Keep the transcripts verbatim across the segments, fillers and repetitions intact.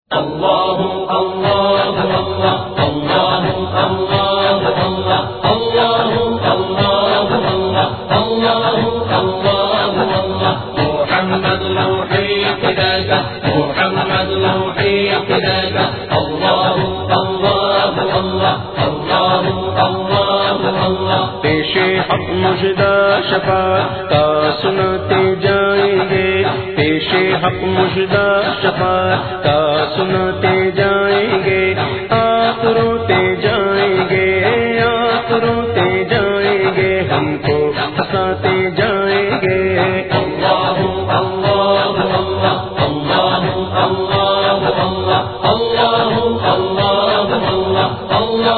اللہ اللہ اللہ اللہ اللہ اللہ اللہ اللہ اللہ اللہ محمد روحی فداک محمد روحی فداک اللہ اللہ اللہ اللہ اللہ اللہ پیش حق مژدہ شفاعت کا سناتے جائیں گے، پیش حق مژدہ شفاعت کا سناتے جائیں گے، آپ روتے جائیں گے، آپ روتے جائیں گے، ہم کو ہنساتے جائیں گے۔ اللہ اللہ اللہ اللہ اللہ اللہ اللہ اللہ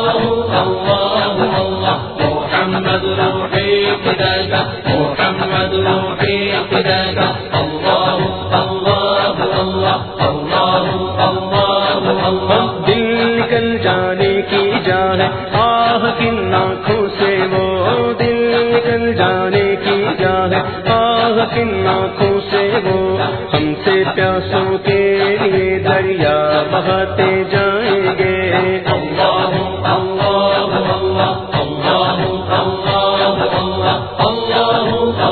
اللہ اللہ محمد روحی فداک محمد روحی فداک اللہ اللہ اللہ اللہ اللہ اللہ دل نکل جانے کی جان آہ کن آنکھوں سے وہ، دل نکل جانے کی جان آہ کن آنکھوں سے وہ، ہم سے پیاسوں کے لیے دریا بہاتے جائیں گے۔ اللہ اللہ اللہ اللہ اللہ اللہ اللہ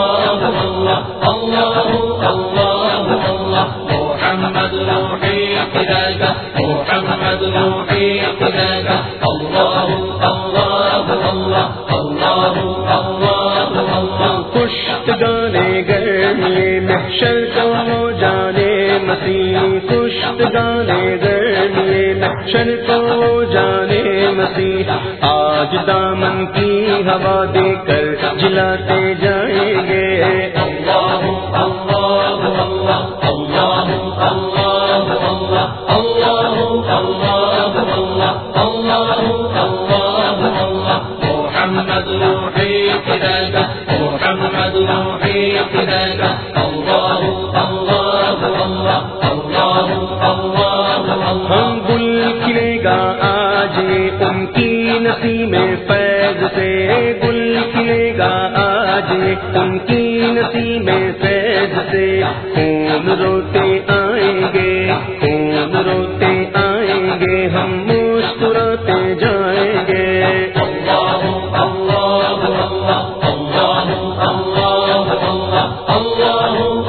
اللہ اللہ اللہ اللہ محمد روحی فداک محمد روحی فداک اللہ اللہ اللہ اللہ اللہ اللہ کشت گانے گرمیے محشر کو جانے مسیح، کشت گانے گرمیے محشر کو جانے مسیح، آج دامن کی ہوا دے کر جلاتے جائیں گے۔ اللہ اللہ اللہ اللہ اللہ اللہ اللہ اللہ اللہ اللہ اللہ محمد روحی فداک محمد روحی فداک اللہ اللہ اللہ اللہ اللہ ہم گل کھلے گا آج ان کی نسیم فیض سے، گل کھلے گا آج ان کی نسیم فیض سے، خون روتے آئیں گے، خون روتے آئیں گے، ہم مسکراتے جائیں گے۔ اللہ اللہ اللہ اللہ اللہ اللہ اللہ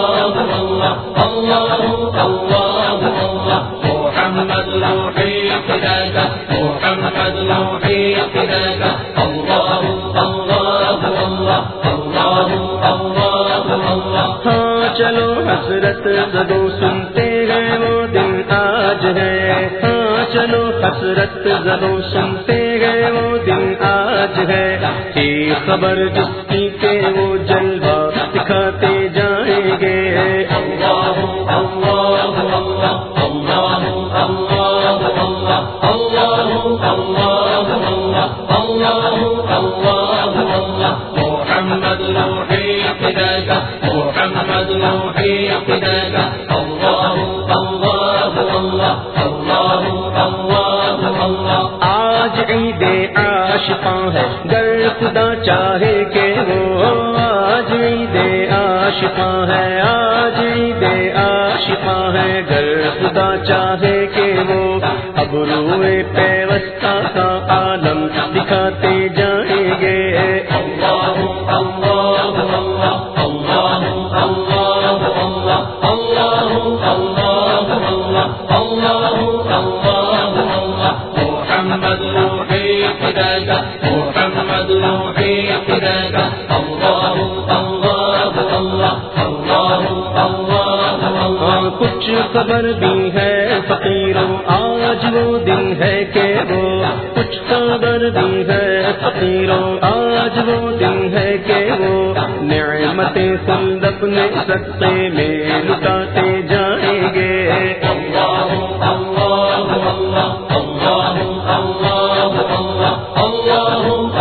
اللہ اللہ اللہ محمد روحی فداک محمد روحی فداک اللہ اللہ اللہ اللہ اللہ ہاں چلو حسرت زدو سنتے ہیں وہ دن آج ہے، ہاں چلو حسرت زدو سنتے ہیں وہ دن آج ہے، یہ خبر جس کی کہ وہ جلوہ دکھاتے جائیں گے۔ اللہ اللہ اللہ اللہ اللہ اللہ اللہ اللہ اللہ اللہ اللہ محمد روحی فداک محمد روحی فداک اللہ اللہ اللہ اللہ اللہ اللہ آج عید عاشقاں ہے گر خدا چاہے کہ وہ، آج عید عاشقاں ہے، آج عید عاشقاں ہے، گر خدا چاہے کہ وہ اب روئے پیوستہ کا عالم دکھاتے جائیں گے۔ اللہ اللہ اللہ اللہ اللہ اللہ اللہ اللہ اللہ اللہ محمد روحی فداک محمد روحی فداک اللہ اللہ اللہ اللہ اللہ کچھ خبر بھی ہے فقیروں آج وہ دن ہے کہ وہ، کچھ خبر بھی ہے فقیروں آج وہ دن ہے کہ وہ، نعمتیں خلد اپنے صدقے میں لٹاتے جائیں گے۔ اللہ اللہ اللہ اللہ اللہ اللہ اللہ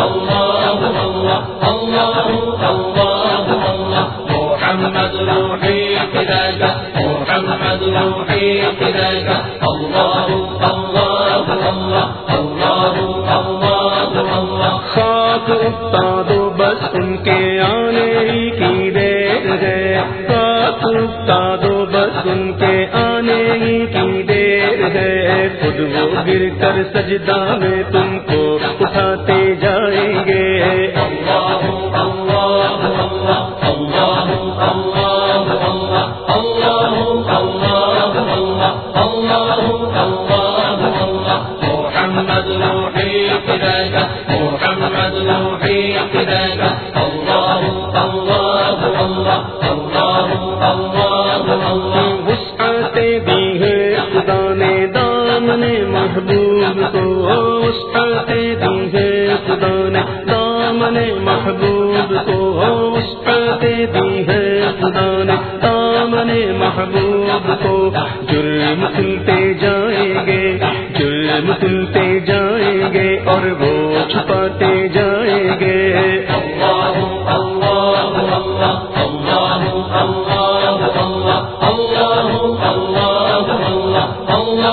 اللہ اللہ اللہ محمد روحی فداک محمد روحی فداک اللہ اللہ اللہ اللہ اللہ خاک افتاد و بس ان کے آنے کی دیر ہے، خاک افتاد و بس ان کے آنے آنے ہی کی دیر ہے، خود وہ گر کر سجدہ میں تم کو اٹھاتے جائیں گے۔ محمد روحی فداک، محمد روحی فداک، اللہ اللہ اللہ اللہ اللہ اللہ۔ وسعتیں دی ہے خدا نے دامن محبوب کو، وسعتیں دی ہے خدا نے دامن محبوب کو، وسعتیں دی ہے خدا نے دامن محبوب کو۔ جرم کھلتے جائیں گے، جرم کھلتے جائیں گے اور وہ چھپاتے جائیں گے۔ اللہ اللہ اللہ اللہ اللہ اللہ اللہ اللہ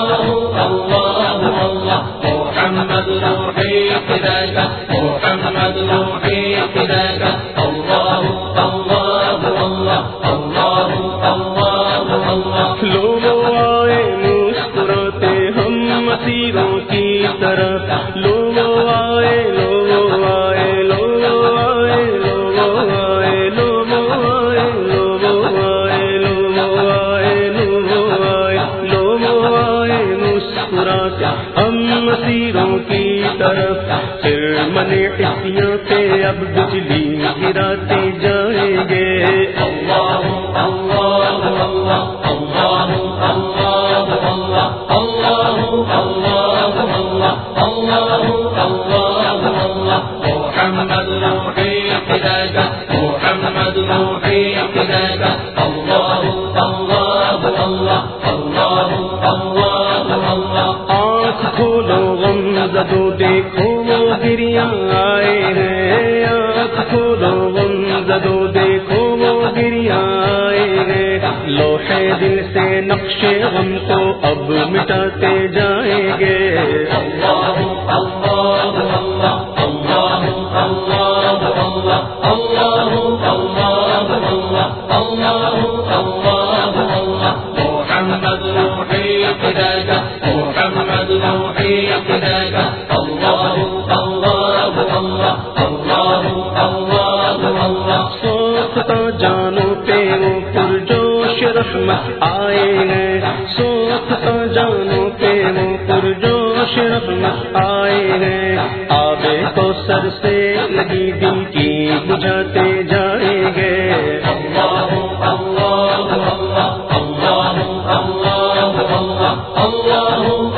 اللہ اللہ۔ محمد روحی فداک، محمد روحی فداک، اللہ اللہ اللہ اللہ اللہ اللہ۔ لوگ آئے مسکراتے ہم مسیروں کی طرف، لوگ آئے لوگ آئے لوگ آئے لوگ آئے لوگ آئے لوگ آئے لوگ آئے لوگ آئے لوگ آئے مسکراتے ہم مسیروں کی طرف۔ پھر من عصیاں پہ اب بجلی گراتے جائیں گے۔ اللہ اللہ اللہ اللہ اللہ اللہ اللہ اللہ اللہ اللہ اللہ۔ محمد روحی فداک، محمد روحی فداک، اللہ اللہ اللہ اللہ اللہ اللہ۔ آنکھ کھولو غم زدو دیکھو وہ گریاں آئے ہیں، آنکھ کھولو غم زدو دیکھو وہ گریاں آئے ہیں۔ لوحے دل سے نقش غم کو اب مٹاتے جائیں گے۔ اللہ اللہ اللہ اللہ اللہ اللہ اللہ اللہ اللہ اللہ۔ محمد روحی فداک، محمد روحی فداک، اللہ اللہ اللہ اللہ اللہ اللہ۔ سوکھتا جانوں پہ وہ پرجوش رحمت آئے ہیں، سوکھتا جانوں پہ وہ پرجوش رحمت آئے ہیں۔ آبے کو سر سے لگی دل کی بجھاتے جائیں گے۔ اللہ اللہ اللہ اللہ اللہ اللہ اللہ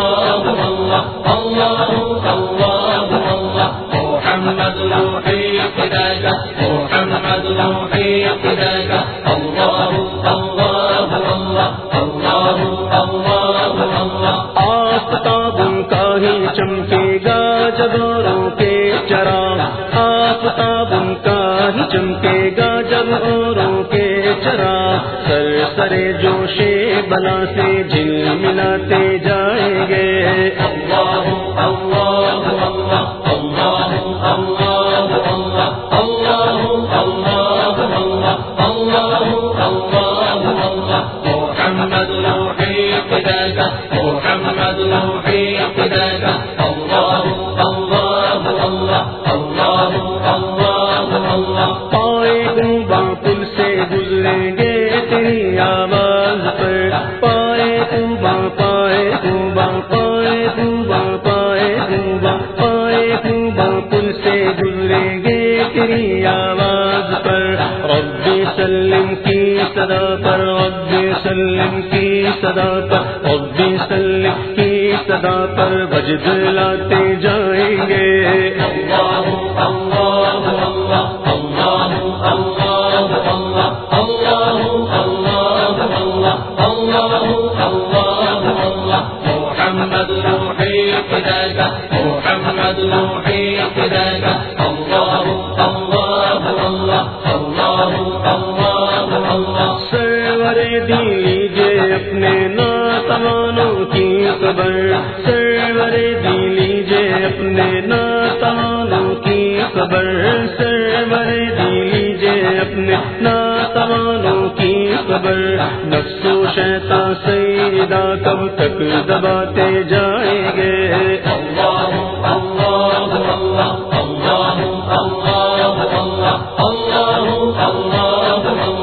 اللہ اللہ اللہ۔ محمد روحی فداک، محمد روحی فداک، اللہ اللہ اللہ اللہ اللہ اللہ۔ آفتاب ان کا ہی چمکے گا جب اوروں کے چراغ، آفتاب ان کا ہی چمکے گا جب اوروں کے چراغ۔ سر سرے جوشے بلا سے جل ملاتے جائیں گے۔ اللہ اللہ اللہ اللہ اللہ اللہ اللہ اللہ اللہ اللہ اللہ۔ محمد روحی فداک، محمد روحی فداک، اللہ اللہ اللہ اللہ اللہ اللہ۔ پائے گنبا پل سے گزریں گے تیری آواز پر، پائے گنبا پائے گنبا پائے گنبا پائے گنبا پائے گنبا پل سے گزریں گے تیری آواز پر۔ رب سلم کی صدا پر، رب سلم کی صدا پر، رب سلم کی صدا پر وجد لاتے جائیں گے۔ اللہ اللہ اللہ اللہ اللہ اللہ اللہ اللہ اللہ اللہ اللہ۔ محمد روحی فداک، محمد روحی فداک، اللہ اللہ اللہ اللہ اللہ اللہ۔ سرور دی لیجیے اپنے ناتوانوں کی خبر، سرور دی لیجیے اپنے ناتوانوں کی خبر، سرور دی لیجیے اپنے ناتوانوں کی خبر۔ خبر نفس و شیطان سیدہ کب تک دباتے جائیں گے اللہ اللہ اللہ اللہ اللہ اللہ اللہ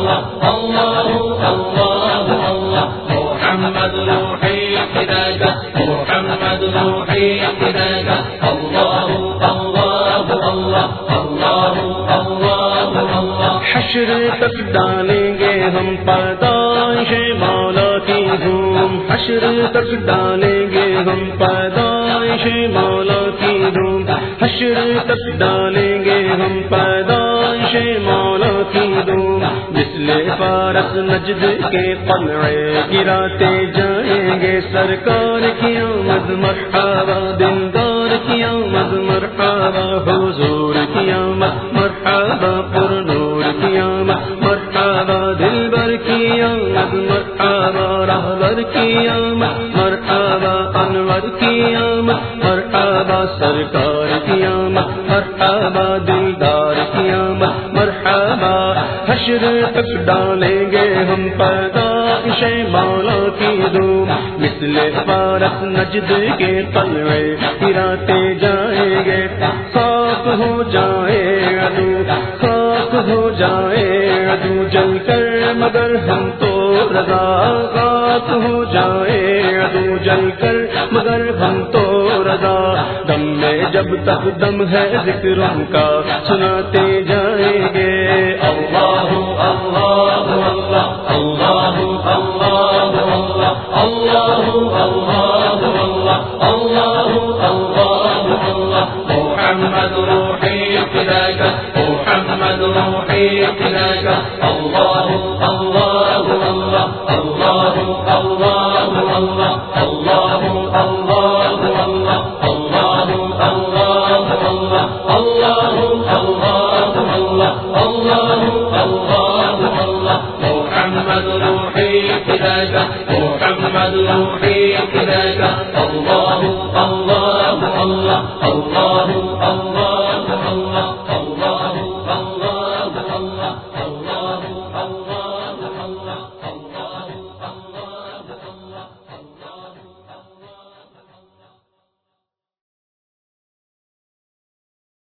اللہ اللہ اللہ محمد روحی فداک محمد روحی فداک اللہ اللہ اللہ اللہ اللہ اللہ حشر تک ڈالیں گے ہم پیدائش مولا کی دھوم حشر تک ڈالیں گے ہم پیدائش مولا کی دھوم حشر تک ڈالیں گے ہم پیدائش مولا کی دھوم مثل فارس نجد کے قلعے گراتے جائیں گے سرکار کی آمد مرحبا دلدار کی آمد مرحبا حضور کی آمد مرحبا پر نور کی آمد مرحبا دلبر کی آمد مرحبا راہبر کی آمد مرحبا انور کی آمد مرحبا سرکار کی آمد مرحبا دلدار کی آمد مرحبا حشر تک ڈالیں گے ہم پیدائش مولا کی دھوم مثل فارس نجد کے قلعے گراتے جائیں گے خاک ہو جائے عدو خاک ہو جائے عدو جل کر مگر ہم تو رضا خاک ہو جائے عدو جل کر مگر ہم تو رضا دم میں جب تک دم ہے ذکروں کا سناتے جائیں گے اللہ اللہ اللہ اللہ اللہ اللہ اللہ اللہ اللہ اللہ محمد روحی فداک محمد روحی فداک اللہ اللہ اللہ اللہ اللہ اللہ اللہ اللہ اللہ اللہ اللہ اللہ اللہ اللہ اللہ محمد روحی فداک محمد روحی فداک اللہ اللہ اللہ اللہ